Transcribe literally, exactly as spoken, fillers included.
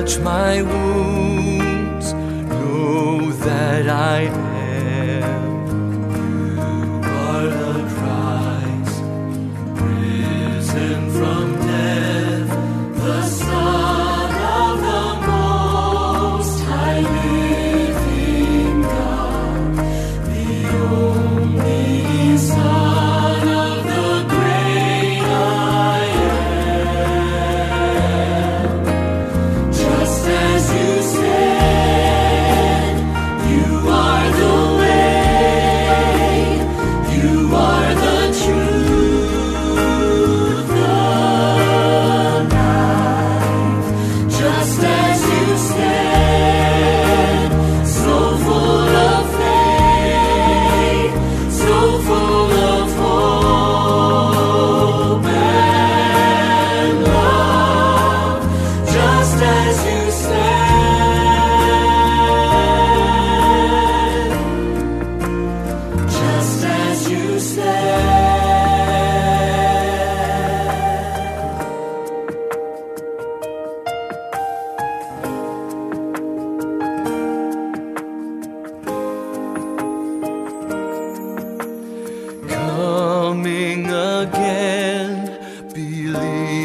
touch my wounds, know that I am. You are the Christ, risen from death, the Son of the Most High living God, the only Son of the great I am. Just as you said, you are the way, you are the truth, the life. Just as you said, so full of faith, so full of hope and love. Just as you said, just as you said. Coming again, believe.